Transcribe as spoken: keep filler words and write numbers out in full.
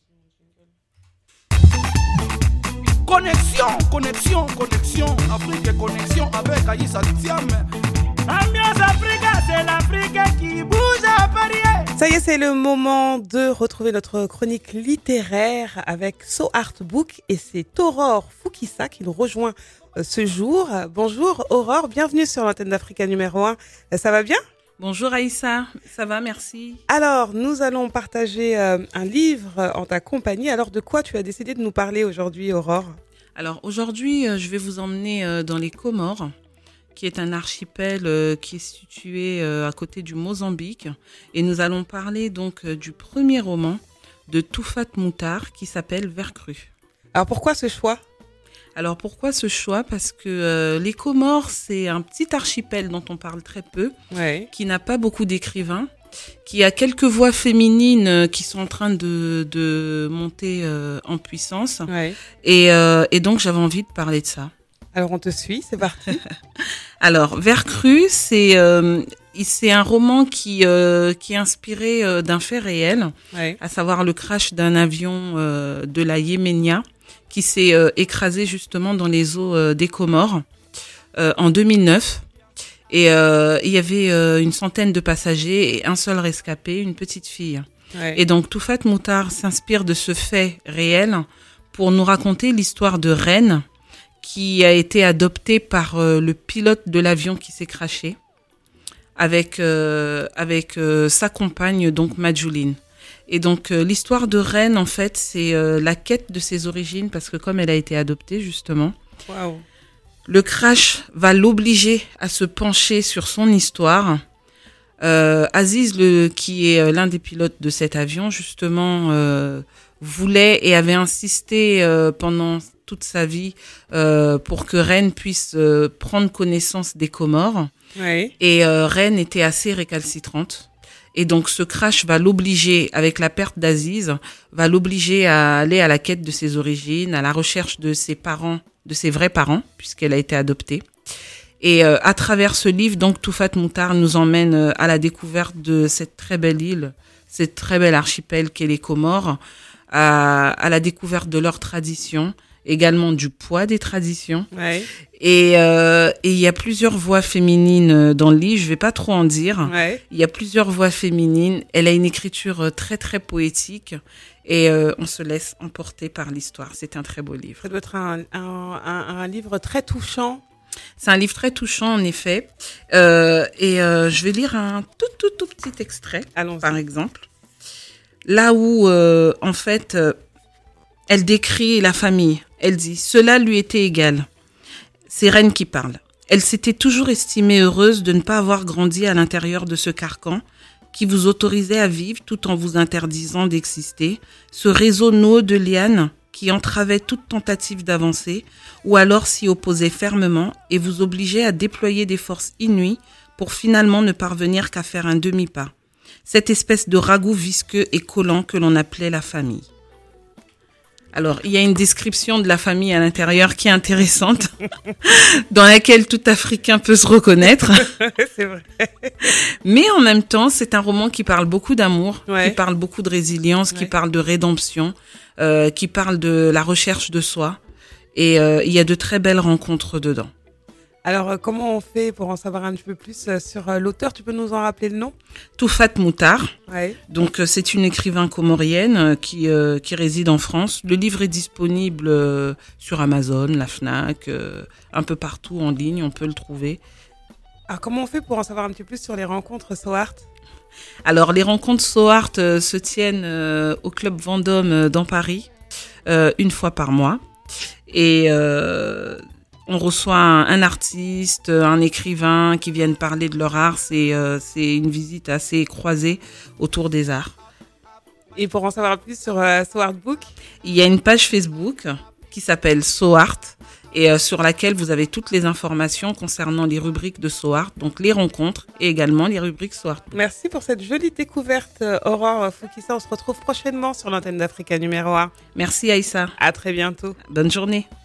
Connexion, connexion, connexion, Afrique, connexion avec Aïssa Thiam. Ambiance Afrique, c'est l'Afrique qui bouge à Paris. Ça y est, c'est le moment de retrouver notre chronique littéraire avec So Art Book et c'est Aurore Foukissa qui nous rejoint ce jour. Bonjour Aurore, bienvenue sur l'antenne d'Africa numéro un. Ça va bien ? Bonjour Aïssa, ça va, merci. Alors, nous allons partager euh, un livre en ta compagnie. Alors, de quoi tu as décidé de nous parler aujourd'hui, Aurore ? Alors, aujourd'hui, euh, je vais vous emmener euh, dans les Comores, qui est un archipel euh, qui est situé euh, à côté du Mozambique. Et nous allons parler donc euh, du premier roman de Toufat Moutar qui s'appelle Vert cru. Alors, pourquoi ce choix ? Alors pourquoi ce choix ? Parce que euh, les Comores, c'est un petit archipel dont on parle très peu, ouais. qui n'a pas beaucoup d'écrivains, qui a quelques voix féminines euh, qui sont en train de, de monter euh, en puissance. Ouais. Et, euh, et donc j'avais envie de parler de ça. Alors on te suit, c'est parti. Alors Vert cru, c'est, euh, c'est un roman qui, euh, qui est inspiré euh, d'un fait réel, ouais. à savoir le crash d'un avion euh, de la Yéménia, qui s'est euh, écrasé justement dans les eaux euh, des Comores euh, en deux mille neuf. Et euh, il y avait euh, une centaine de passagers et un seul rescapé, une petite fille. Ouais. Et donc Toufat Moutar s'inspire de ce fait réel pour nous raconter l'histoire de Reine, qui a été adoptée par euh, le pilote de l'avion qui s'est crashé, avec, euh, avec euh, sa compagne, donc Majouline. Et donc euh, l'histoire de Reine, en fait, c'est euh, la quête de ses origines, parce que comme elle a été adoptée, justement, wow. le crash va l'obliger à se pencher sur son histoire. Euh, Aziz, le, qui est l'un des pilotes de cet avion, justement, euh, voulait et avait insisté euh, pendant toute sa vie euh, pour que Reine puisse euh, prendre connaissance des Comores. Ouais. Et euh, Reine était assez récalcitrante. Et donc ce crash va l'obliger, avec la perte d'Aziz, va l'obliger à aller à la quête de ses origines, à la recherche de ses parents, de ses vrais parents, puisqu'elle a été adoptée. Et euh, à travers ce livre, donc Toufat Moutar nous emmène euh, à la découverte de cette très belle île, cette très belle archipel qu'est les Comores, à, à la découverte de leurs traditions, également du poids des traditions. Ouais. Et euh, et il y a plusieurs voix féminines dans le livre, je vais pas trop en dire. Ouais. Il y a plusieurs voix féminines, elle a une écriture très très poétique et euh, on se laisse emporter par l'histoire. C'est un très beau livre. Ça doit être un, un, un, un livre très touchant. C'est un livre très touchant en effet. Euh, et euh, je vais lire un tout tout tout petit extrait. Allons-y. Par exemple. Là où euh, en fait euh, elle décrit la famille. Elle dit « Cela lui était égal ». C'est Reine qui parle. Elle s'était toujours estimée heureuse de ne pas avoir grandi à l'intérieur de ce carcan qui vous autorisait à vivre tout en vous interdisant d'exister, ce réseau noueux de lianes qui entravait toute tentative d'avancer ou alors s'y opposait fermement et vous obligeait à déployer des forces inouïes pour finalement ne parvenir qu'à faire un demi-pas. Cette espèce de ragoût visqueux et collant que l'on appelait la famille. Alors, il y a une description de la famille à l'intérieur qui est intéressante, dans laquelle tout Africain peut se reconnaître. C'est vrai. Mais en même temps, c'est un roman qui parle beaucoup d'amour, ouais. qui parle beaucoup de résilience, ouais. qui parle de rédemption, euh, qui parle de la recherche de soi. Et euh, il y a de très belles rencontres dedans. Alors, euh, comment on fait pour en savoir un petit peu plus euh, sur euh, l'auteur ? Tu peux nous en rappeler le nom ? Toufat Moutar. Ouais. Donc, euh, c'est une écrivain comorienne euh, qui, euh, qui réside en France. Le livre est disponible euh, sur Amazon, la Fnac, euh, un peu partout en ligne, on peut le trouver. Alors, comment on fait pour en savoir un petit peu plus sur les rencontres So Art ? Alors, les rencontres So Art euh, se tiennent euh, au Club Vendôme euh, dans Paris, euh, une fois par mois. Et... Euh, on reçoit un, un artiste, un écrivain qui viennent parler de leur art. C'est, euh, c'est une visite assez croisée autour des arts. Et pour en savoir plus sur euh, So Art Book ? Il y a une page Facebook qui s'appelle So Art et euh, sur laquelle vous avez toutes les informations concernant les rubriques de So Art, donc les rencontres et également les rubriques So Art. Merci pour cette jolie découverte, Aurore Foukissa. On se retrouve prochainement sur l'antenne d'Africa numéro un. Merci Aïssa. À très bientôt. Bonne journée.